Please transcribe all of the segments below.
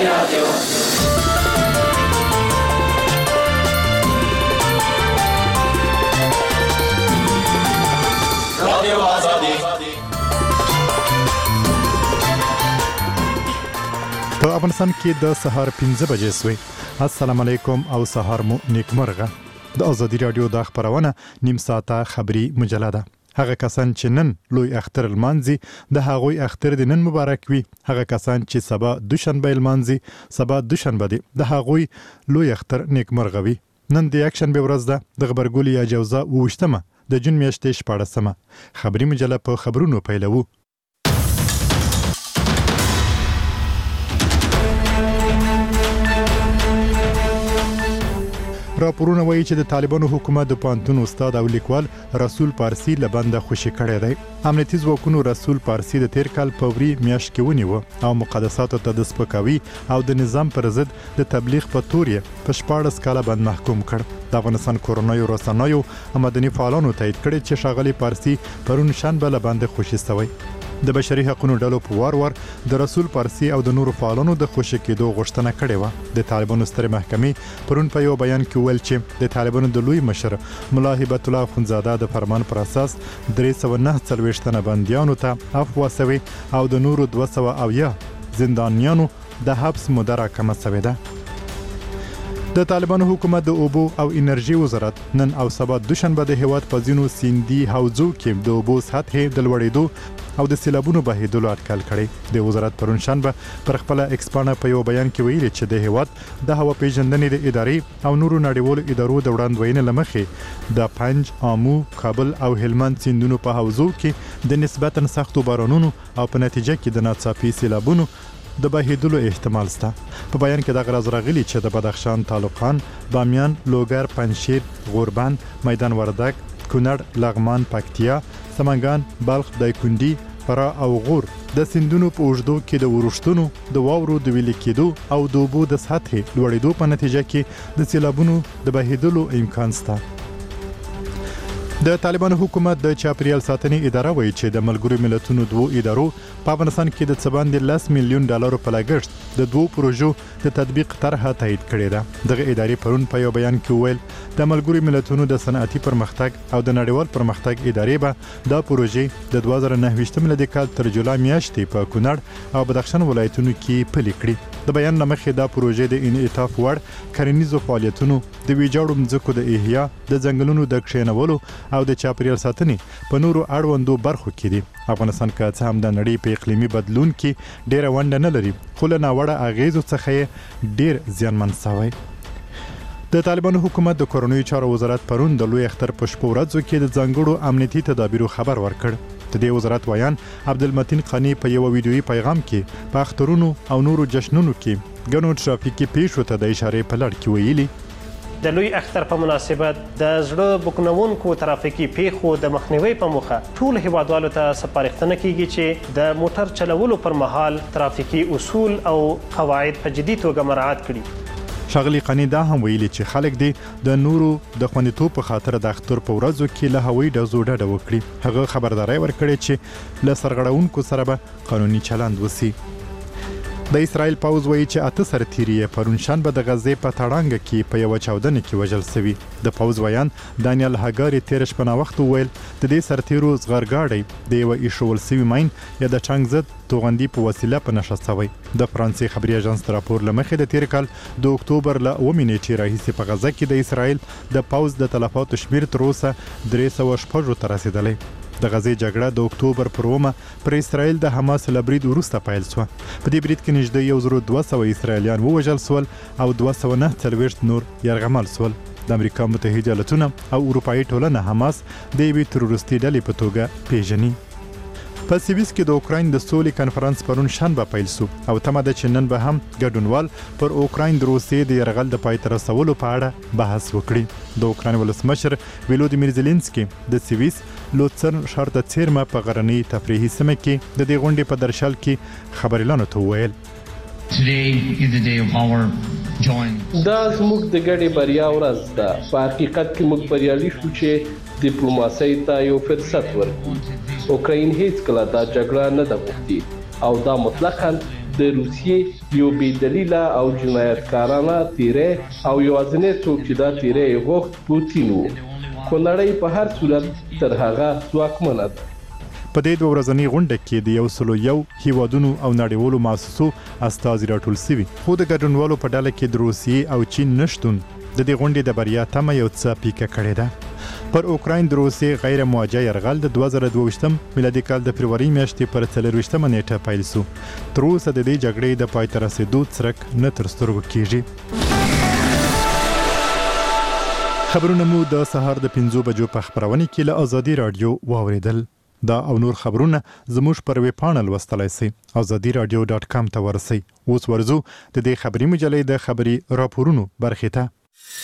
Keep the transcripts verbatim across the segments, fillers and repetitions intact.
رادیو رادیو آزادی. په افغانستان کې د سهار پنځه بجې سوې. السلام علیکم او سهار مو نیکمرغه. د آزادی رادیو د خبرونه نیم ساعته خبری مجله ده. هغه کسان چې نن لوی اختر المانځي د هغوی اختر د نن مبارک وي. هغه کسان چې سبا دوشنبه المانځي سبا دوشنبه دي د هغوی لوی اختر نیکمرغه وي. نن د یکشنبه ورځ ده. د غبرګولي یا جوزا وشتمه د جون میاشتې شپاړسمه. خبری مجله په خبرونو پیلوو. راپورونه وایي چې د طالبانو حکومت د پانتون استاد او لیکوال رسول پارسی لبنده خوشي کړی دی. امنیتي ځواکونو رسول پارسی د تیر کال په وری میاشت کې ونیو او مقدساتو ته د سپکاوي او د نظام پر ضد د تبلیغ په تور یې په شپاړس کاله باندې محکوم کړ. د افغانستان کورونایي رسنیو مدني فعالانو تایید کړی چې ښاغلي پارسی پرون شنبه لبنده خوشي شوی. د بشري حقوقو ډلو په وار وار د رسول پارسی او د نورو فعالانو د خوشي کېدو غوښتنه کړې و. د طالبانو ستر محکمې پرون په یو بیان کې ویل چې د طالبانو د لوی مشر ملا هبت الله اخونزاده د فرمان پر اساس درې سوه نهه څلوېښت تنه بندیانو ته عفو شوی او د نورو دوه سوه اویا زندانیانو د حبس موده راکمه شوې ده. د طالبانو حکومت د اوبو او انرژي وزارت نن او سبا دوشنبه د هیواد په ځینو سیندي حوزو کې د اوبو سطحې د لوړېدو او د سیلابونو بهیدلو اټکل کړي. د وزارت پرون شنبه پر خپل ایکسپانه په یو بیان کې ویلي چې د هیواد د هوا پیژندنې د ادارې او نورو نړیوالو ادارو د وړاندوینې لمخې د پنج، آمو، کابل او هلمند سیندونو په حوزو کې د نسبتاً سختو بارانونو او په نتیجه کې د ناڅاپي سیلابونو د بهیدلو احتمال شته. په بیان کې د غرض راغلي چې د بدخشان، تالقان، بامیان، لوګر، پنجشیر، غوربند، میدان وردګ، کونړ، لغمان، پکتیا، سمنګان، بلخ، دایکنډي، فرا او غور د سیندونو په اوږدو کې د ورښتونو د واورو د ویلې کېدو او د اوبو د سطحې لوړېدو په نتیجه کې د سیلابونو د بهیدلو امکان شته. د طالبانو حکومت د چاپریال ساتنې اداره وایي چې د ملګرو ملتونو دوو ادارو په افغانستان کې د څه باندې لس میلیون ډالرو په لګښت د دوو پروژو د تطبیق طرحه تایید کړې ده. دغه ادارې پرون په یو بیان کې وویل د ملګرو ملتونو د صنعتي پرمختګ او د نړیوال پرمختګ ادارې به دا پروژې د دوه زره نهه ویشت میلادي کال تر جولای میاشتې په کونړ او بدخشان ولایتونو کې پلي کړي. د بیان له مخې دا پروژې د انعطاف وړ کرنیزو فعالیتونو، د ویجاړو مځکو د احیا، د ځنګلونو د کښېنولو او د چاپریال ساتنې په نورو اړوندو برخو کې دي. افغانستان که څه هم د نړۍ په اقلیمي بدلون کې ډېره ونډه نه لري، خو له ناوړه اغیزو څخه یې ډېر زیانمن شوی. د طالبانو حکومت د کورنیو چارو وزارت پرون د لوی اختر په شپو ورځو کې د ځانګړو امنیتي تدابیرو خبر ورکړ. د دې وزارت ویان عبدالمتین قانی په یو ویډیويي پیغام کې په اخترونو او نورو جشنونو کې ګڼو ټرافیکي پیښو ته د اشارې په لړ کې ویلي د لوی اختر په مناسبت د زړه بوکنونکو ترافیکي پیښو د مخنیوي په موخه ټول هیوادوالو ته سپارښتنه کیږي چې د موټر چلولو پر مهال ترافیکي اصول او قواعد په جدي توګه مراعات کړي. ښاغلي قانی دا هم ویلي چې خلک دې د نورو د خوندیتوب په خاطر د اختر په ورځو کې له هوایي ډزو ډډه وکړي. هغه خبرداری ورکړي چې له سرغړونکو سره به قانوني چلند وسی. د اسرائیل پوځ وایي چې اته سرتیري پرون شنبه د غزې په تړانګه کې په یو چاودنه کې وژل شوي. د پوځ ویان دانیل هاګاری تیر شپه نا وخت ویل د دې سرتیرو زغرګاړی د یو ایښول شوي ماین یا د ټانک ضد توغندي په وسیله په نښه شوی. د فرانسې خبري اژانس راپور لمخې د تیر کال د اکتوبر له اوومې نیټې راهیسې په غزه کې د اسرائیل د پوځ د تلفاتو شمیر تر اوسه درې سوه شپږ ته رسیدلی. د غزې جګړه د اکتوبر پر اوومه پر اسرائیل د حماس له برید وروسته پیل شوه. په دې برید کې نږدې یو زر دوه سوه اسرائیلیان ووژل شول او دوه سوه نهه څلوېښت نور یرغمل شول. د امریکا متحده ایالتونه او اروپایي ټولنه حماس د یوې تروریستي ډلې په توګه پیژني. په سویس کې د اوکراین د سولې کنفرانس پرون شنبه پیل شو او تمه ده چې نن به هم ګډونوال پر اوکراین د روسیې د یرغل د پای ته رسولو په اړه بحث وکړي. د اوکراین ولسمشر ولودیمیر زيلنسکي د سویس لوڅرن ښار د څیرمه په غرنۍ تفریحي سیمه کې د دې غونډې په درشل کې خبريالانو ته وویل دا زموږ د ګډې بریا ورځ ده. په حقیقت کې موږ بریالي شو چې ډیپلوماسۍ ته یو فرصت ورکړو. اوکراین هیڅ کله دا جګړه نه ده غوښتې او دا مطلقاً د روسیې یو بې دلیله او جنایتکارانه تیری او یوازینی څوک چې دا تیری یې غوښت پوتین و، خو نړۍ په هر صورت تر هغه ځواکمنه ده. په دې دوه ورځنۍ غونډه کې د یو سلو یو هیوادونو او نړیوالو مؤسسو استازي راټول شوي، خو د ګډونوالو په ډله کې د روسیې او چین نشتون د دې غونډې د بریا تمه یو څه پیکه کړې ده. پر اوکراین د روسیې غیر موجه یرغل د دوه زره دوه ویشتم میلادي کال د فبروري میاشتې پر څلرویشتمه نیټه پیل شو. تر اوسه د دې جګړې د پای ته رسېدو څرک نه تر سترګو کېږي. خبرونه مو د سهار د پنځو بجو په خبرونه کې له ازادي رادیو واوریدل. دا او نور خبرونه زموږ پر ویب پاڼه لوستلای شئ ازادي رادیو ډاټ کام ته ورسئ. اوس ورځو د دې خبري مجلې د خبري راپورونو برخې ته.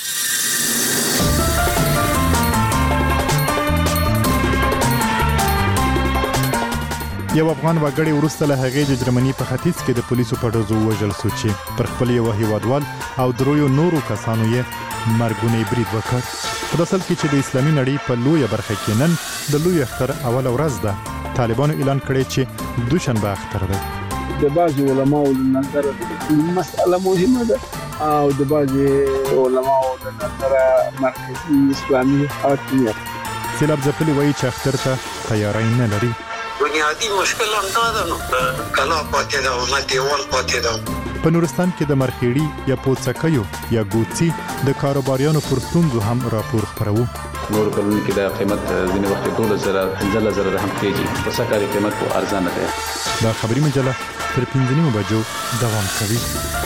یو افغان وګړی وروسته له هغې د جرمني په ختیځ کې د پولیسو په ډزو ووژل شو چې پر خپل یو هیوادوال او دریو نورو کسانو یې مرګونی برید وکړ. په اصل کې چې د اسلامي نړۍ په لویه برخه کې نن د لوی اختر اوله ورځ ده. طالبانو اعلان کړی چې دوشنبه اختر دی. د بعض علماو له نظره د مسأله مهمه ده او د بعض علماو له نظره مرکزي اسلامي حاکمیت. سیلاب ځپلي وایي چې اختر ته تیاری نه لري. بنیادی مشکل هم دا ده نو کلا پاتې ده او نه دیوال پاتې ده. په نورستان کې د مرخیړي یا پوڅکیو یا ګوڅي د کاروباریانو پر ستونزو هم راپور خپرو. نور کلونو کې د قیمت ځینې وخت دولس زره پنځه زره درهم کېږي، په سکاري قیمت خو ارزانه ده. دا خبري مجله تر پنځه نیمو بجو دوام کوي.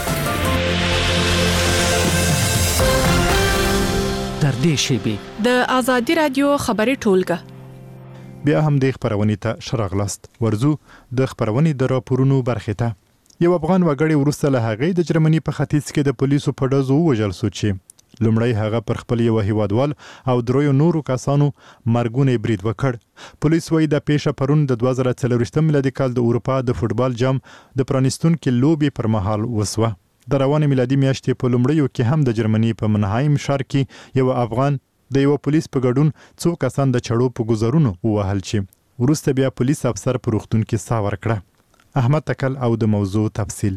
تر دې شیبې د ازادي رادیو خبري ټولګه بیا هم د خبرونې ته شراغلاست. ورزو د خبرونې د راپورونو برخې ته. یو افغان وګړی وروسته له هغې د جرمني په ختیځ کې د پولیسو په ډزو ووژل شو چې لومړی هغه پر خپل یو هیوادوال او دریو نورو کسانو مرګونی برید وکړ. پولیس وایي د پیښه پرون د دوه زره څلوېښتم میلادي کال د اروپا د فوټبال جام د پرانیستونکي لوبې پر مهال وسوه. د روانې میلادي میاشتې په لومړیو کې هم د جرمني په منهایم ښار کې یو افغان د یو پولیس په ګډون څو کسان د چړو په گزارونو ووهل چې وروسته بیا پولیس افسر په روغتون کې ساه ورکړه. احمد تکل او د موضوع تفصیل.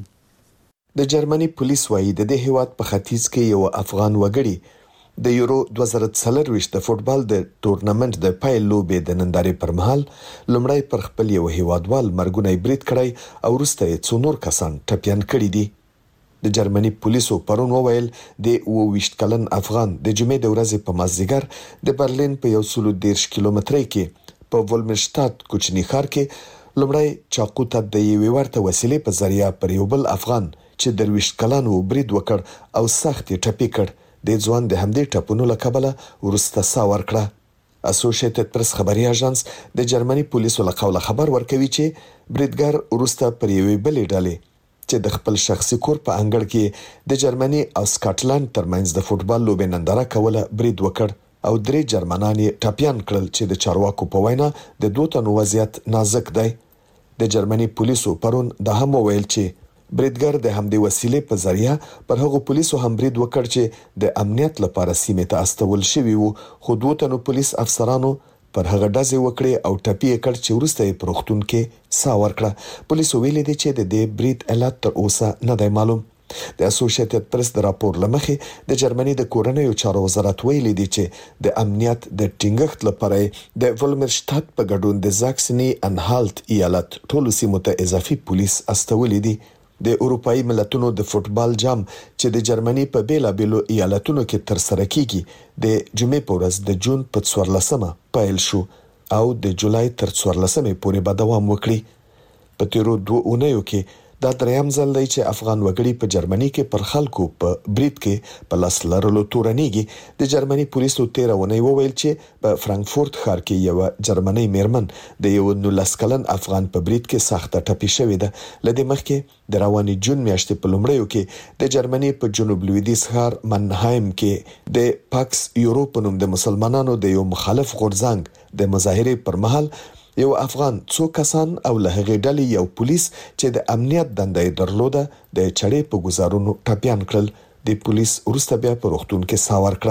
د جرمني پولیس وایي د دې هیواد په ختیځ کې یو افغان وګړي د یورو دوه زره څلوېښت د فوټبال د ټورنمنت د پیل لوبې د نندارې پر مهال لومړی پر خپل یو هیوادوال مرګونی برید کړی او وروسته یې څو نور کسان ټپیان کړي دي. د جرمني پولیسو پرون وویل د اووه ویشت کلن افغان د جمعې د ورځې په مازدیګر د برلین په یو سل دېرش کیلومترۍ کې په ولمشتات کوچني ښار کې لومړی چاقو ته د یوې ورته وسیلې په ذریعه پر یو بل افغان چې درویشت کلن و برید وکړ او سخت یې ټپي کړ. د ځوان د همدې ټپونو له کبله وروسته ساه ورکړه. اسوسییټډ پریس خبري اژانس د جرمني پولیسو له قوله خبر ورکوي چې بریدګر وروسته پر یوې بلې ډلې چې د خپل شخصي کور په انګړ کې د جرمني او سکاټلند ترمنځ د فوټبال لوبې ننداره کوله برید وکړ او درې جرمنان یې ټپیان کړل چې د چارواکو په وینا د دوه تنو وضعیت نازک دی. د جرمني پولیسو پرون د هم ویل چې بریدګر د همدې وسیلې په ذریعہ پر هغو پولیسو هم برید وکړ چې د امنیت لپاره سیمې ته استول شوي وو، خو دوه تنو پولیس افسرانو پر هغه ډزې وکړې او ټپي یې کړ چې وروسته یې په روغتون کې ساه ورکړه. پولیسو ویلي دي چې د دې برید علت تر اوسه نه دی معلوم. د اسوسییټډ پریس د راپور له مخې د جرمني د کورنیو چارو وزارت ویلي دی چې د امنیت د ټینګښت لپاره د ولمرشتات په ګډون د زاکسني انهالت ایالت ټولو سیمو ته اضافي پولیس استولي دي. د اروپایي ملتونو د فوټبال جام چې د جرمني په بیلابیلو ایالتونو کې تر سره کیږي د جمعې په ورځ د جون په څوارلسمه پیل شو او د جولای تر څوارلسمې پورې به دوام وکړي. په تیرو دوه اونیو کې دا دریم ځل دی چې افغان وګړي په جرمني کې پر خلکو په برید کې په لاس لرلو تورنېږي. د جرمني پولیسو تیر ونی وویل چې په فرانکفورت ښار کې یو جرمني میرمن د یو نولس کلن افغان په برید کې سخته ټپي شوې ده. لدې مخکې د رواني جون میاشتې په لومړیو کې د جرمني په جنوب لویدیځ ښار منهایم کې د پاکس یوروپ نوم د مسلمانانو د یو مخالف غورځنګ د مظاهرې پر مهال یو افغان څو کسان او له هغې ډلې یو پولیس چې د امنیت دنده یې درلوده د چړې په گزارونو ټپیان کړل. د پولیس وروسته بیا په روغتون کې ساه ورکړه.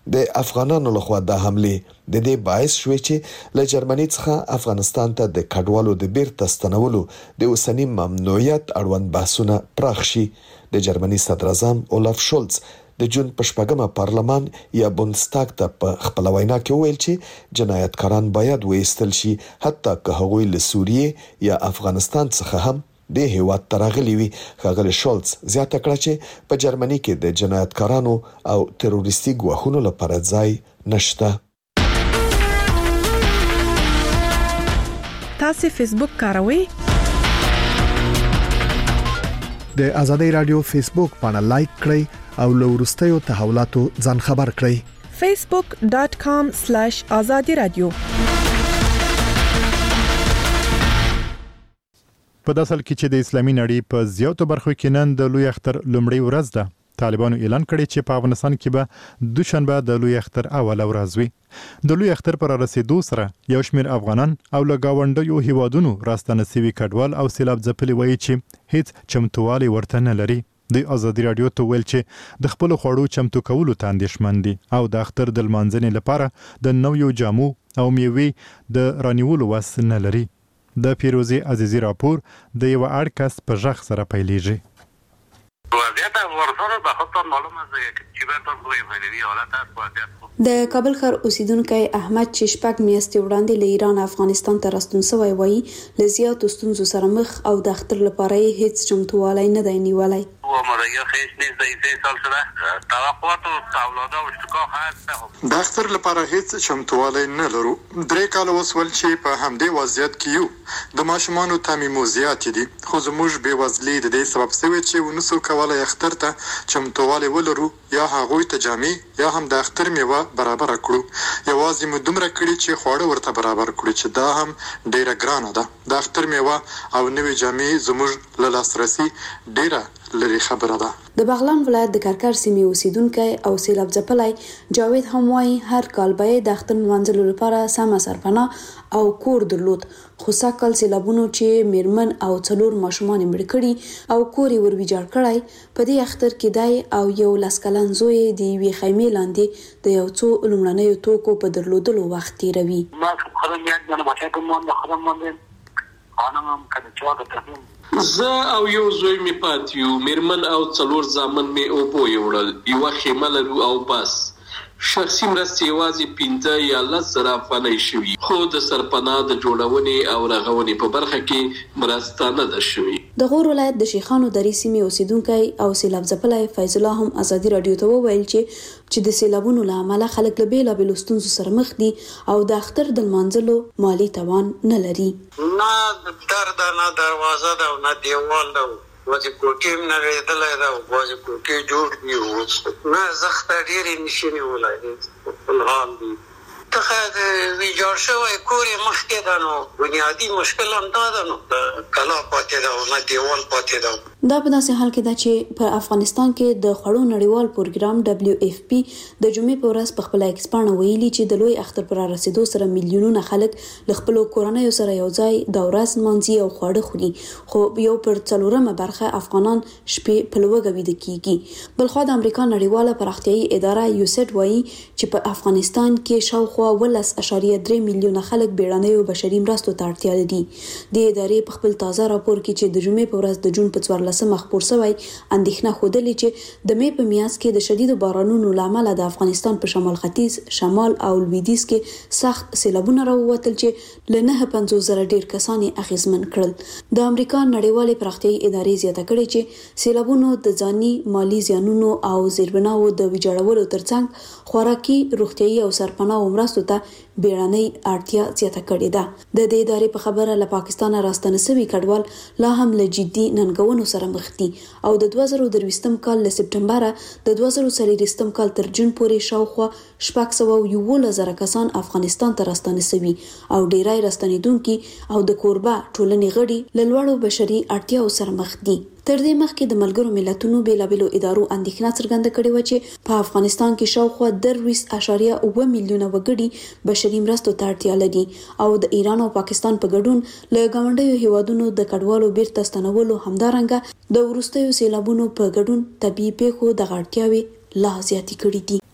د افغانانو لخوا د حمله د دې باعث شوې چې له جرمني څخه افغانستان ته د کډوالو د بیرته ستنولو د اوسنی ممنوعیت اړوند بحثونه پراخ شي. د جرمني صدر اعظم اولاف شولز د جون په شپږمه پارلمان یا بوندستاګ ته په خپل وینا کې ویل چې جنایتکاران باید وایستل شي، حتی که هغوی له سوریې یا افغانستان څخه هم د هیواد ترغلي وي. ښاغلی شولز زیاته کړه چې په جرمني کې د جنایتکارانو او تروریستي ګواښونو لپاره ځای نشته. تاسو فیسبوک کاروئ؟ د آزادۍ رادیو فیسبوک باندې لایک کړئ او له وروستیو تحولاتو ځان خبر کړئ. facebook dot com slash azadi radio. په داسل کې چې د اسلامي نړۍ په زیاتو برخو کې نن د لوی اختر لومړی ورځ ده، طالبانو اعلان کړی چې په افغانستان کې به دوشنبه د لوی اختر اوله ورځ وي. د لوی اختر پر رسیدو سره یو شمېر افغانان او له گاونډیو هیوادونو راستنه سوي کډوال او سیلاب ځپلي وایي چې هیڅ چمتووالی ورته نه لري. د آزادي رادیو ته ویل چې د خپل خوړو چمتو کولو ته اندېښمن دي او د اختر د لمانځنې لپاره د نویو جامو او میوې د رانیولو وس نه لري. د پیروزي عزیزي راپور د یو اړ کس په ژغ سره پیلېږي. د کابل ښار اوسیدونکو احمد چې شپږ میاشتې وړاندې له ایران افغانستان ته راستون شوی وایي له زیاتو ستونزو سره مخ او د اختر لپاره هیڅ چمتووالی نه دی نیولی. د اختر لپاره هیڅ چمتووالی نه لرو. درې کاله وسول چې په همدې وضعیت کې یو. د ماشومانو تامیمو زیات دي، خو زموږ بېوزلي د دې سبب شوی چې ونسو کولی اختر ته چمتووالی ولرو یا هغوی ته جامې یا هم د اختر میوه برابر کړو. یوازې مو دومره کړي چې خواړه ورته برابر کړو چې دا هم ډیره ګرانه ده. د اختر میوه او نوې جامې زموږ له لاسرسي ډیره لري خبره ده. د بغلان ولایت د کرکر سیمې اوسیدونکو او سیلاب ځپلی جاوید هم وایي هر کال به د اختر لمانځلو لپاره سمه سرپناه او کور درلود، خو سږکال سیلابونو چې میرمن او څلور ماشومان مړه کړي او کور یې ور ویجاړ کړی، په دې اختر کې دی او یو لس کلن زوی د یوې خیمې لاندې د یو څو لومړنیو توکو په درلودلو وخت تیروي. زه او یو زوی می پاتیو، میرمن او څلور زامن می اوبو یوړل، یو خیمه لرو او بس. شخصي مرستې یوازې پنځه یا لس زره افغانۍ شوي، خو د سرپناه د جوړونې او رغونې په برخه کې مرسته نه ده شوې. د غور ولایت د شیخانو درې سیمې اوسیدونکی او سیلاب ځپلی فیض الله هم آزادي رادیو ته وویل چې چې د سیلابونو له امله خلک له بېلابېلو ستونزو سره مخ دي او د اختر د لمانځلو مالي توان نه لري. نه در ده، نه دروازه ده، نه دیوال ده، وځي کوټې نه لیدلی ده، وځي کوټې جوړ دي، نه زخته ډېرې نشي نیولی، فلحال دي. څخه د ویجاړ شوی کور یې مخکې ده، نو بنیادي مشکل هم دا ده، نو کلا پاتې ده او نه دیوال پاتې ده. دا په داسې حال کې ده چې په افغانستان کې د خوړو نړیوال پروګرام دبلیو اف پی د جمعې په ورځ په خپله اکسپاڼه ویلي چې د لوی اختر پر رسیدو سره میلیونونه خلک له خپلو کورنیو سره یو ځای د ورځ لمانځي او خواړه خوري، خو یو پر څلورمه برخه افغانان شپې په لوږه ویده کیږي. بلخوا د امریکا نړیواله پراختیایي اداره یوسیډ وایي چې په افغانستان کې شاوخوا ولس اشاریه درې میلیونه خلک بیړنیو بشري مرستو ته اړتیا لري. د ادارې په خپل تازه راپور کې چې د جمعې په ورځ د جون په څوارلسمه خپور شوی اندېښنه ښودلې چې د مې په میاشت کې د شدیدو بارانونو له امله د افغانستان په شمال ختیځ، شمال او لویدیځ کې سخت سیلابونه راووتل چې له نهه پنځوس زره ډېر کسان یې اغېزمن کړل. د امریکا نړیوالې پراختیایي ادارې زیاته کړې چې سیلابونو د ځاني مالي زیانونو او زیربناو د ویجاړولو ترڅنګ خوراکي، روغتیایي او سرپناه مرستو ته بیړنۍ اړتیا زیاته کړې ده. د دې ادارې په خبره له پاکستانه راستنه شوي کډوال لا هم له جدي ننګونو سره مخ دي او د دوه زره درویشتم کال له سپټمبره د دوه زره څلوېښتم کال تر جون پورې شاوخوا شپږ سوه یولس زره کسان افغانستان ته راستنه شوي او ډیری راستنېدونکي او د کوربه ټولنې غړي له لوړو بشري اړتیاو سره مخ دي. تر دې مخکې د ملګرو ملتونو بیلابېلو ادارو اندېښنه څرګنده کړې وه چې په افغانستان کې شاوخوا درویشت اعشاریه اووه میلیونه وګړي بشري مرستو ته اړتیا لري او د ایران او پاکستان په ګډون له ګاونډیو هیوادونو د کډوالو بیرته ستنولو همدارنګه د وروستیو سیلابونو په ګډون طبیعي پیښو دغه اړتیاوې لا زیاتې کړې دي.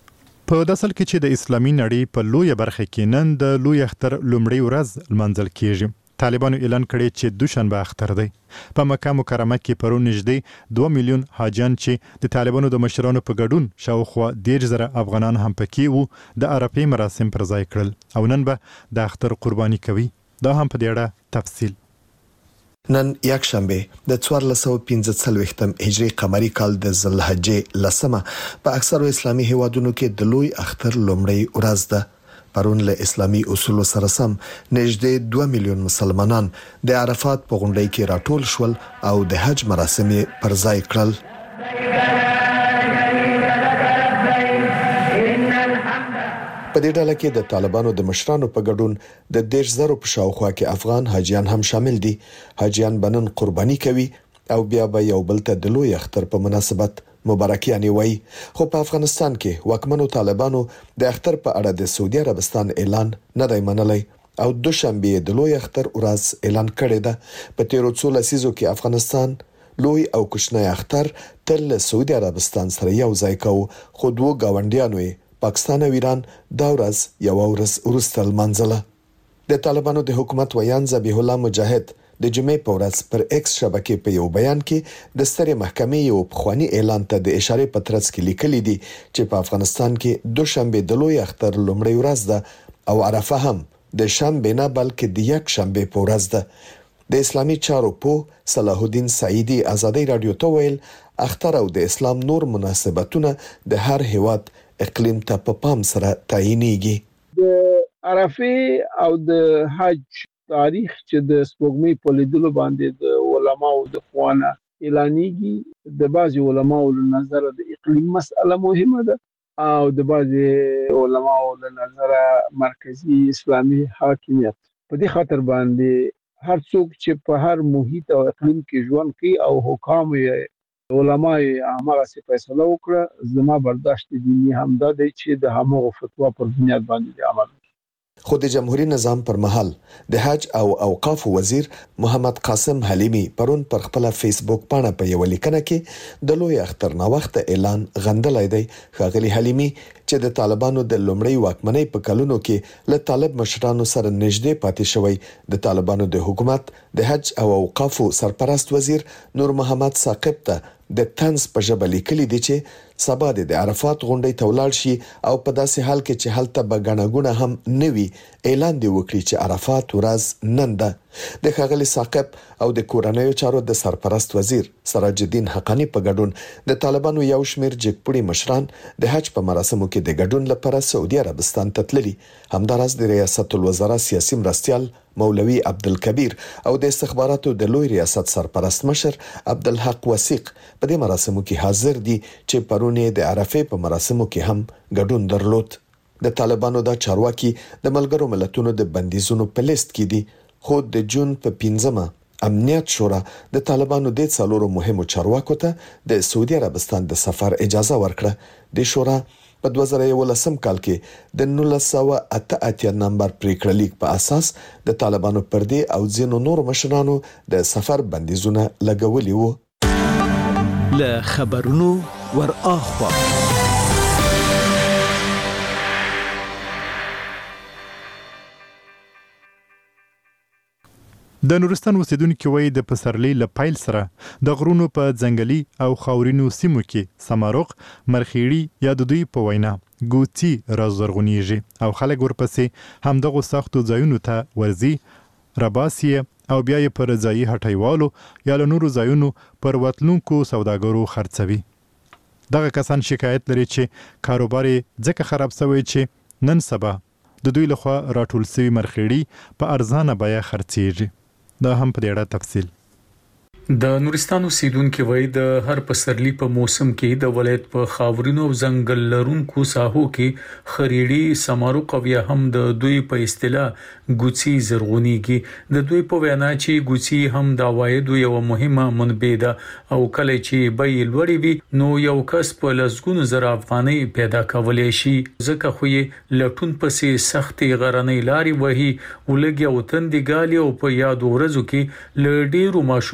په داسل کې چې د اسلامي نړۍ په لوی برخه کې نن د لوی اختر لومړی ورځ لمانځل کیږي. طالبانو اعلان کړی چې دوشنبه اختر دی. په مکه مکرمه کې پرون نږدې دوه میلیون حاجیان چې د طالبانو د مشرانو په ګډون شاوخوا دېرش زره افغانان هم پکې وو د عرفې مراسم پر ځای کړل او نن به د اختر قرباني کوي. دا هم په دې اړه تفصیل. نن یک شنبه د څوارلس سوه پنځه څلوېښتم هجري قمري کال د ذوالحجې لسمه په اکثرو اسلامي هیوادونو کې د لوی اختر لومړی ورځ ده. پرون له اسلامي اصولو سره سم نږدې دوه میلیون مسلمانان د عرفات په غونډۍ کې راټول شول او د حج مراسم پر ځای کړل. په دې ډله کې د طالبانو د مشرانو په ګډون د دېرش زره په شاوخوا کې افغان حاجیان هم شامل دي. حاجیان بنن قرباني کوي او بیا به یو بل ته د لوی اختر په مناسبت مبارکیانې وایي. خو په افغانستان کې واکمنو طالبانو د اختر په اړه د سعودي عربستان اعلان نه دی منلی او دوشنبه د لوی اختر ورځ اعلان کړی ده. په تیرو څو لسیزو کې افغانستان لوی او کوچنی اختر تل له سعودي عربستان سره یو ځای کوي، خو دوه گاونډیانو پاکستان او ایران دا ورځ یو ورځ وروسته لمانځله. د طالبانو د حکومت ویان ذبیح الله مجاهد د جمعې په ورځ پر ایکس شبکې په یو بیان کې د سترې محکمې یو پخوانی اعلان ته د اشارې په ترڅ کې لیکلي دي چې په افغانستان کې دوشنبه د لوی اختر لومړی ورځ ده او عرفه هم د شنبه نه بلکې د یک شنبه په ورځ ده. د اسلامي چارو په صلاح الدین سعیدی آزادی رادیو ته ویل اختر او د اسلام نور مناسبتونه د هر هیواد اقلیم ته په پام سره تعینېږي. د عرفه او د حج تاریخ چې د سپوږمۍ په لیدلو باندې د علماو د خوانه اعلانېږي. د بعضي علماو له نظر د اقلیم مسأله مهمه ده او د بعضي علماو له نظر مرکزی اسلامي حاکمیت. په دې خاطر باندې هر څوک چې په هر محیط او اقلیم کې ژوند کوي او حکام یې علماء هغه څه فیصله وکړه، زما برداشت دینی هم دا دی چې د همغه فتوا پر بنیاد باندې عمل. خو د جمهوریت نظام پر مهال د حج او اوقاف وزیر محمد قاسم حلیمی پرون پر خپل فیسبوک باندې په یو لیکنه کې د لوی اختر نه وخت اعلان غندلای دی. ښاغلی حلیمی چې د طالبانو د لومړی واکمنۍ په کلونو کې له طالب مشرانو سره نږدې پاتې شوی، د طالبانو د حکومت د حج او اوقاف سرپرست وزیر نور محمد ثاقب ته د طنز په ژبه لیکلي دي چې سبا د عرفات غونډې ته ولاړ شي او په داسې حال کې چې هلته به ګڼه هم نه وي اعلان دی وکړي چې عرفات ورځ نن ده. د ښاغلي ثاقب او د کورنیو چارو د سرپرست وزیر سراج الدین حقانی په ګډون د طالبانو یو شمېر جګپوړي مشران د حج په مراسمو کې د ګډون لپاره سعودي عربستان ته تللي. همداراز د ریاست الوزرا سیاسي مرستیال مولوي عبدالکبیر او د استخباراتو د لوی ریاست سرپرست مشر عبدالحق وثیق په دې مراسمو کې حاضر دي چې پرونه د عرفه په مراسمو کې هم ګډون درلود. د طالبانو د چارواکي د ملګرو ملتونو د بندیزونو په لیست کې دي، خو د جون په پنځمه امنیت شورا د طالبانو د څلورو مهمو چارواکو ته د سعودي عربستان د سفر اجازه ورکړه. د شورا په دوه زره یولسم کال کې د نولس سوه اته اتیا نمبر پریکړه لیک په اساس د طالبانو پر دې او ځینو نور مشرانو د سفر بندیزونه لګولي وو. له خبرونو ور اخوا د نورستان اوسیدونکو وایي د پسرلي له پیل سره د غرونو په ځنګلي او خاورینو سیمو کې سماروق، مرخیړي یا د دوی په وینا ګوتي رازرغونیږي او خلک ورپسې همدغه سختو ځایونو ته ورځي، رباسي او بیا یې پر ځایي هټیوالو یا له نورو ځایونو پر وتلونکو سوداګرو خرڅوي. دغه کسان شکایت لري چې کاروبار یې ځکه خراب شوی چې نن سبا د دوی لخوا راټول شوي مرخیړي په ارزانه بیه خرڅیږي. دا هم په دې اړه تفصیل. د نورستان اوسیدونکو وایي د هر پسرلي په موسم کې د ولایت په خاورینو او ځنګل لرونکو ساحو کې خریړي، سماروق او یا هم د دوی په اصطلاح ګوڅي زرغونیږي. د دوی په وینا چې ګوڅي هم د عوایدو یو مهمه منبع ده او کله چې بیې لوړې وي نو یو کس په لسګونو زره افغانۍ پیدا کولی شي، ځکه خو یې لټون پسې سختې غرنۍ لارې وهي، ولګي او تندې ګالي او په یادو ورځو کې له ډېرو ماشومانو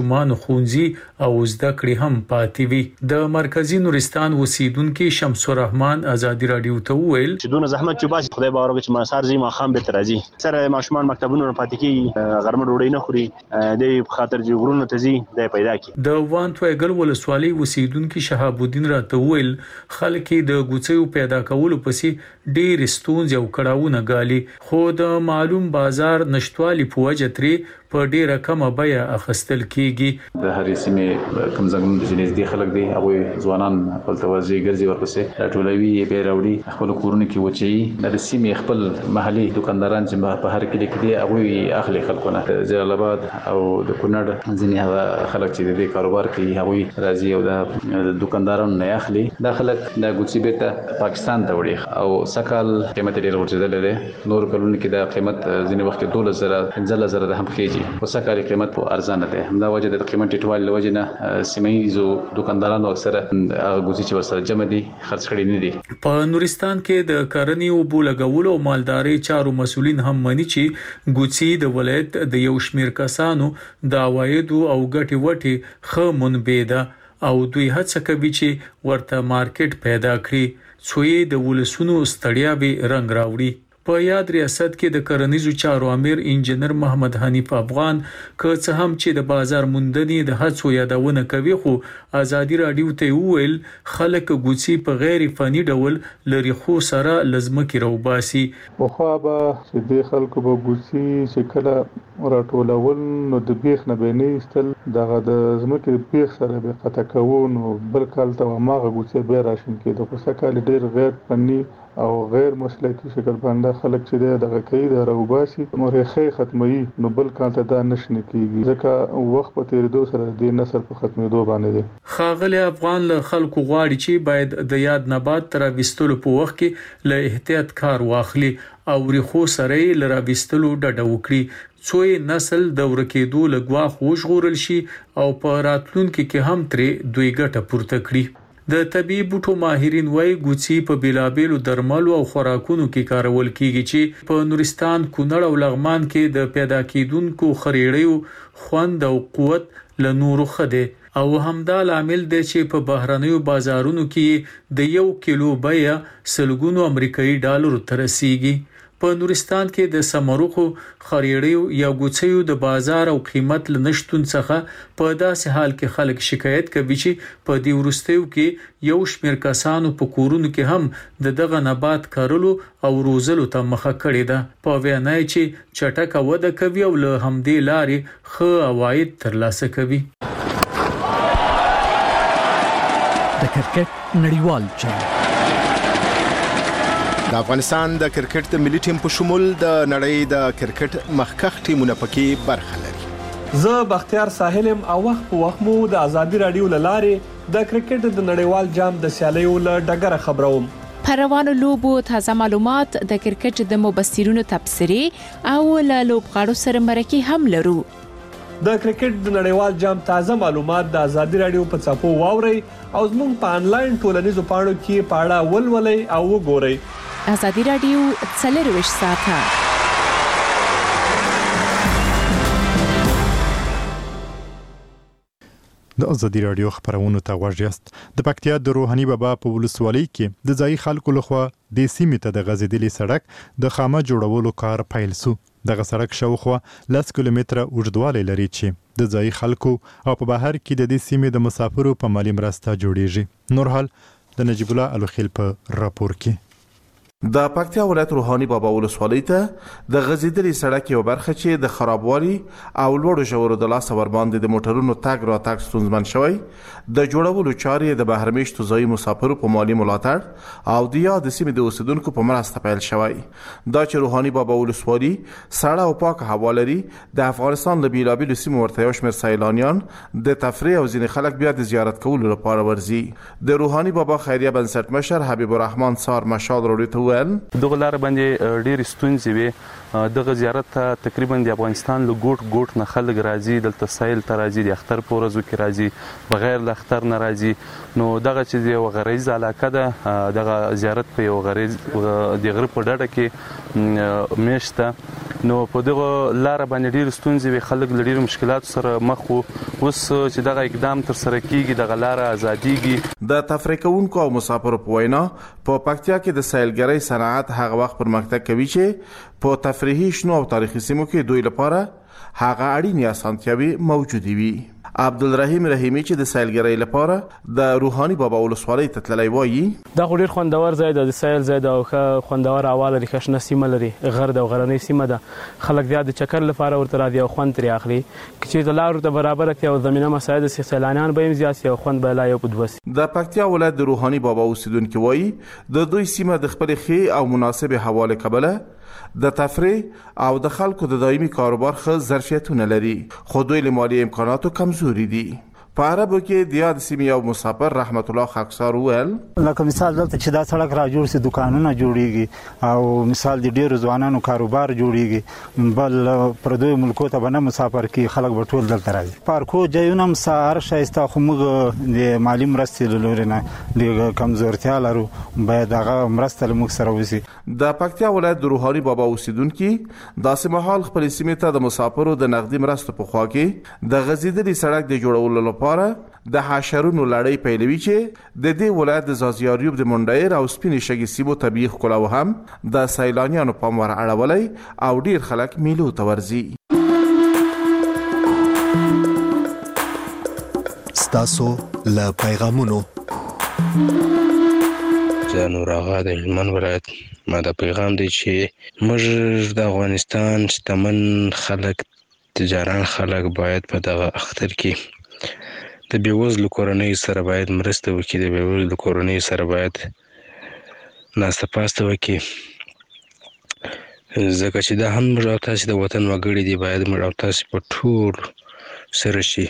ښوونځي او زده کړې هم پاتې وي. د مرکزی نورستان اوسیدونکو شمس الرحمن ازادي رادیو ته وویل چې دونه زحمت چې باسي خدای باور وکړي چې ما سار زی ما خام به ترازی سره ماشومان مکتبونو پاتې کی غرمه ډوډۍ نه خوري د خاطر چې غرونو ته زی د پیدا کی. د وانتویګل ولسوالۍ اوسیدونکو شهاب الدین راته وویل خلک د ګوڅیو پیدا کولو پسې ډېر ستونزې او کړاوونه ګالي خو د معلوم بازار نشټوالي په وجه ترې په ډیره کمه بیه اخیستل کیږي. د هرې سیمې کم ځنګلونو د نږدې خلک دي هغه ځوانان خپل توازی ګرځي ورپسې ټولوي به راوړي خپل کورونه کې وچی د سیمې خپل محلي دکانداران چې په هر کلی کې دي هغه اخلي خلکونه جلال آباد او د کونړ ځینې خلک چې د کاروبار کوي هغه راځي او د دکاندارانو نه اخلي د خلک د ګوڅي بیت پاکستان ته وړي او سکل قیمت ډیر ورزیدل دي. نور کلونه کې د قیمت ځینې وخت دوله زره پنځه زره د هم کېږي وسکاري قیمت په ارزانه ده. همدا وجه د قیمت ټیټوالي لوجه نه سیمایي دکاندارانو اکثره غوځي چې ورسره جمع دي خرڅ کړي نه دي. په نورستان کې د کرنې او بولګولو او مالداري چارو مسولین هم مني چې ګوڅي د ولایت د یو شمیر کسانو د عواید او ګټي وټي خه منبع ده او دوی هڅه کوي چې ورته مارکیټ پیدا کړي څوی د ولسونو ستړیا به رنگ راوړي. په یاد ریاست کې د کرنیزو چارو امیر انجنیر محمد حنیف افغان که څه هم چې د بازار موندنې د هڅو یادونه کوي خو ازادي رادیو ته ویل خلک ګوڅي په غیر فني ډول لري خو سره لزمکي روباسي. په خو به چې د خلکو به ګوڅي چې کله راټولول نو د بیخ نه بیني استل دغه د زمکي بیخ سره به قطع کوون او بل کال ته ماغه ګوڅي به راشن کې د کوسکه ډیر غیر فني او غیر مسلکي شکل باندې خلک چې دغه کوي د روباسي مرخه ختمي نو بل کال ته دا نشنه کیږي ځکه وخت په تیریدو سره د نسل په ختمېدو باندې دي. خاغلی افغان له خلکو غواړي چې باید د یاد نبات تر وستلو په وخت کې له احتیاط کار واخلي او ریخو سره لره وستلو ډډه وکړي څوی نسل د ورکېدو لګوا خوش غورل شي او په راتلونکو کې هم ترې دوی ګټه پورته کړي. د طبي بوټو ماهرین وايي ګوڅي په بیلابېلو درملو او خوراکونو کې کارول کیږي چې په نورستان کونړ او لغمان کې د پیدا کیدونکو خریړیو خوند او قوت له نورو خده او همدا لامل دی چې په بهرنیو بازارونو کې د یو کیلو بیه سلګونو امریکایي ډالرو ته رسیږي. په نورستان کې د سمروخو خریړیو یا ګوڅیو د بازار او قیمت لنشتون څخه په داسې حال کې خلک شکایت کوي چې په دې ورستیو کې یو شمیر کسانو په کورونو کې هم د دغه نبات کارلو او روزلو ته مخه کړې ده په وینای چې چټک وده کوي او له همدې لارې ښه عواید ترلاسه کوي. د کرکټ نړیوال چارې د افغانستان د کرکټ د ملي ټیم په شمول د نړۍ د کرکټ مخکښ ټیمونو پکې برخه لري. زه بختیار ساحلم او وخت په وخت مو د ازادي رادیو لارې د کرکټ د نړیوال جام د سیالیو له ډګره خبروم. پروانو لوبو تازه معلومات د کرکټ د مبصرینو تبصرې او له لوبغاړو سره مرکه هم لرو. د کرکټ د نړیوال جام تازه معلومات د ازادي رادیو په چاپو واوري او زموږ په انلاین ټولنیزو پاڼو کې پاړه ولولئ او وګورئ. ازادي رادیو څلرویشت ساعته د ازادي رادیو خبرونو ته غوږ یاست. د پکتیا د روحاني بابا په ولسوالۍ کې د ځای خلکو لخوا د سیمې ته د غزیدلي سړک د خامه جوړولو کار پیل سو. دغه سړک شاوخوا لس کیلومتره اوږدوالی لري چې د ځای خلکو او په بهر کې د دې سیمې د مسافرو په مالي مرسته جوړیږي. نور حال د نجیب الله الوخیل په راپور کې. د پکتیا ولایت روحاني بابا ولسوالۍ ته د غزیدلي سړک یو برخه چې د خرابوالي او لوړو ژورو د لاس ور باندې د موټرونو تګ را تګ ستونزمن شوی د جوړولو چارې د بهرمېشتو ځایي مسافرو په مالی ملاتړ او د یاد سیمې د اوسیدونکو په مرسته پیل شوی. دا چې روحاني بابا ولسوالۍ سړه او پاک هوا لري د افغانستان له بیلابیلو سیمو ورته یو شمېر سیلانیان د تفریح او ځینې خلک بیا د زیارت کولو لپاره ورځي. د روحاني بابا خیریه بنسټ مشر حبیب الرحمن سار مشال وروړي دغه لار باندې ډېر ستونزې وي. دغه زیارت ته تقریبا د افغانستان له ګوټ ګوټ نه خلک راځي، دلته سیل ته راځي، د اختر په ورځو کې راځي، بغیر له اختر نه راځي. نو دغه چې یو غریزه علاقه ده، دغه زیارت په یو غریز د غره په ډډه کې میشته نو په دغه لار باندې ډېر ستونزې وي، خلک له ډېرو مشکلاتو سره مخ وو. اوس چې دغه اقدام تر سره کیږي دغه لار ازاديږي. د تفریح کوونکو او مسافرو په وینا په پکتیا کې د سیلګرۍ صنعت هغه وخت پرمختګ کوي چې په تفریحي شنو او تاریخي سیمو کې دوی لپاره هغه اړینې اسانتیاوي موجودې وي. عبدالرحیم رحیمی چې د سیلګرۍ لپاره د روحاني بابا ولسوالۍ ته تللی وایي دا خو ډېر خوندور ځای دی، د سیل ځای دی او ښه خوندور هوا لري، ښه شنه سیمه لري، غر ده او غرنۍ سیمه ده. خلک بیا د چکر لپاره ورته راځي او خوند ترې اخلي. که چېرته لار ورته برابره کړي او زمینه مساعده سي، سیلانیان به هم زیات سي او خوند به لا یو په دوه سي. د پکتیا ولایت د روحاني بابا اوسیدونکي وایي د دوی سیمه د خپلې ښې او مناسبې هوا له کبله د تفریح او د خلکو د دایمي کاروبار ښه ظرفیتونه لري، خو دوی له مالي امکاناتو کمزوري دي. په عربو کې د یاد سیمې یو مسافر رحمت الله خاکسار وویل لکه مثال دلته چې دا سړک را جوړ سي، دکانونه جوړیږي او مثال د ډیرو ځوانانو کاروبار جوړیږي، بل پردوی ملکو ته به نه مسافر کې خلک به ټول دلته راځي. پارکو ځایونه هم سهار ښایسته، خو موږ د مالي مرستې له لورې نه د کمزورتیا لرو، باید هغه مرسته له موږ سره وشي. د پکتیا ولایت د روحاني بابا اوسیدونکي داسې مهال خپلې سیمې ته د مسافرو د نقدي مرستو په خوا کې د غځېدلي سړک د جوړولو لپاره د حشرونو لړۍ پیلوي چې د دې ولایت د زازیاریوب د منډیر او سپینې شګې سیمو طبیعي ښکلا هم د سیلانیانو پام ور اړولی او ډیر خلک میلو ته ورځي. ستاسو له پیغامونو زه نور آغا د هلمند ولایت، ما دا پیغام دی چې موږ د افغانستان شتمن خلک، تجاران خلک باید په دغه اختر کې د بېوزلو کورنیو سره باید مرسته وکړي، د بېوزلو کورنیو سره باید ناسته پاسته وکړي، ځکه چې دا هم موږ او تاسې د وطن وګړي دي، باید موږ او تاسې په ټول سره شي،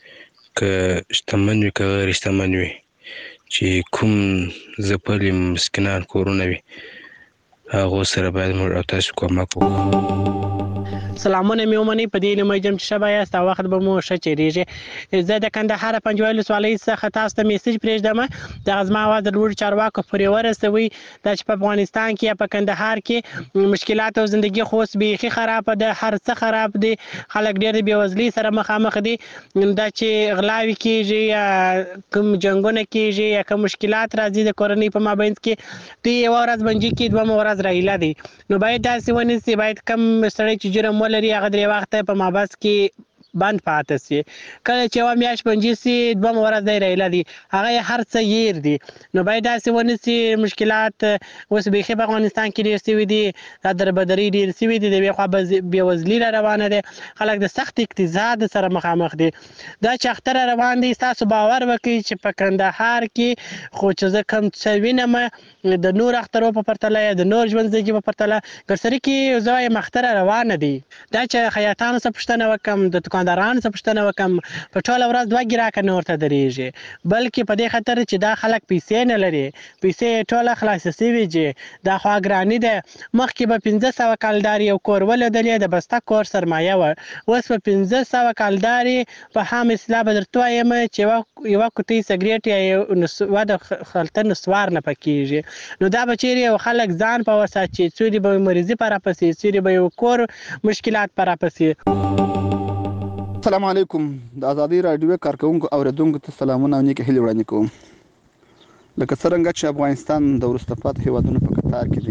که شتمن وي که غیر شتمن وي، چې کوم ځپلي مسکینان کورونه وي هغو سره باید موږ او تاسې کومک وکړو. سلامونه مې ومنئ، په دې هیله یم چې ښه به یاست او وخت به مو ښه تېرېږي. زه د کندهار پنجوایي ولسوالۍ څخه تاسو ته میسج پرېږدم، دغه زما اواز د لوړو چارواکو پورې ورسوئ، دا چې په افغانستان کې یا په کندهار کې مشکلات او زندګي خو اوس بیخي خرابه ده، هر څه خراب دي، خلک ډېر د بېوزلۍ سره مخامخ دي. دا چې غلاوې کېږي یا کوم جنګونه کېږي یا کوم مشکلات راځي د کورنۍ په مابینځ کې، دوی یوه ورځ بندي کړي، دویمه ورځ راهیله دي. نو باید داسې ونیسي، باید کم سړی چې جرم لري هغه درې وخته په مابس کې بند پاتې سي، کله چې یوه میاشت بندي سي دویمه ورځ دی راهیله دي، هغه یې هر څه هیر دي. نو باید داسې ونیسي. مشکلات اوس بیخي په افغانستان کې ډېر سوي دي، دا دربدري ډېر سوي دي، د یوې خوا بېوزلي را روانه ده، خلک د سخت اقتصاد سره مخامخ دي. دا چې اختر روان دی، ستاسو باور وکړئ چې په کندهار کې خو چې زه کوم څه وینم د نور اخترو په پرتله یا د نور ژوند زندګي په پرتله ګرسري کې زه وایم اختر روانه دي. دا چې خیاطانو څه پوښتنه وکړم، د دکاندارانو څه پوښتنه وکړم، په ټوله ورځ دوه ګراکه نه ورته درېږي، بلکې په دې خاطر چې دا خلک پیسې نه لري، پیسې یې ټوله خلاصې سوي چې دا خوا ګراني ده. مخکې به پنځه سوه کالدار یو کور ولېدلې، د بسته کور سرمایه وه، اوس په پنځه سوه کالدار په عام اصطلاح به درته وایم چې یوه کوټۍ سګرېټ یا یوه د خلطه نسوار نه پکېږي. نو دا به چیرې یو خلک ځان په وساتي، څورې به مریضي په راپسې، څورې به یو کور مشکلات په راپسې. السلام علیکم. د ازادي راډیو کارکونکو اوریدونکو ته سلامونه او نیکې هیلې وړاندې کوم. لکه څرنګه چې افغانستان د وروسته پاتې هېوادونو په کتار کې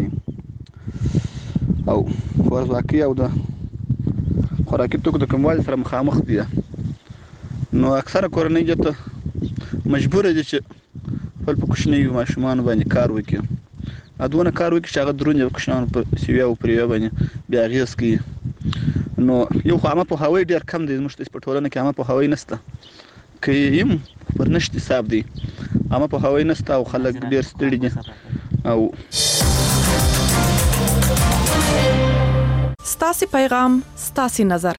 دی او خوارځواکي او د خوراکي توکو د کموالي سره مخامخ دي، نو اکثره کورنۍ جته مجبوره دي چې خپل په کوچنیو ماشومانو باندې کار وکړي، ادونه کار وکړي چې هغه دروند کوچنیانو په سیویا او پر یوه باندې بیا اغېز کوي. نو یو خو عامه پوهاوی ډېر کم دی، زموږ په ټولنه کې عامه پوهاوی نشته، که یې هم پر نشت حساب دی، عامه پوهاوی نشته او خلک ډېر ستړي دي. او ستاسې پیغام ستاسې نظر.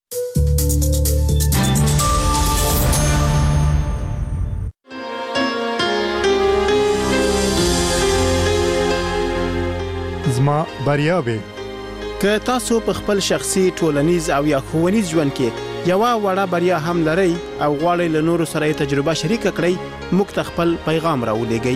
زما بریاوې که تاسو په خپل شخصي ټولنیز او یا ښوونیز ژوند کې یوه وړه بریا هم لرئ او غواړئ له نورو سره یې تجربه شریکه کړئ، موږ ته خپل پیغام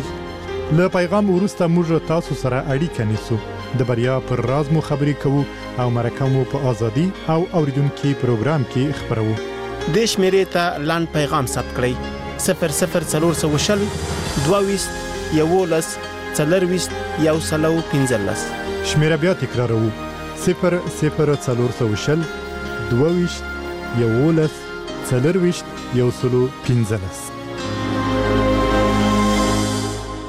راولېږئ. له پیغام وروسته موږ تاسو سره اړیکه نیسو، د بریا پر راز مو خبرې کوو او مرکه مو په ازادي او اوریدونکو پروګرام کې خبرو. د شمیرې ته لاند پیغام ثبت کړئ صفر صفر څلور سوه شل دوه ویشت یولس څلرویشت یو سلو پنځلس. شمیره بیا تکرارو صفر صفر څلور سوه شل دوه ویشت یولس څلرویشت یو سلو پنځلس.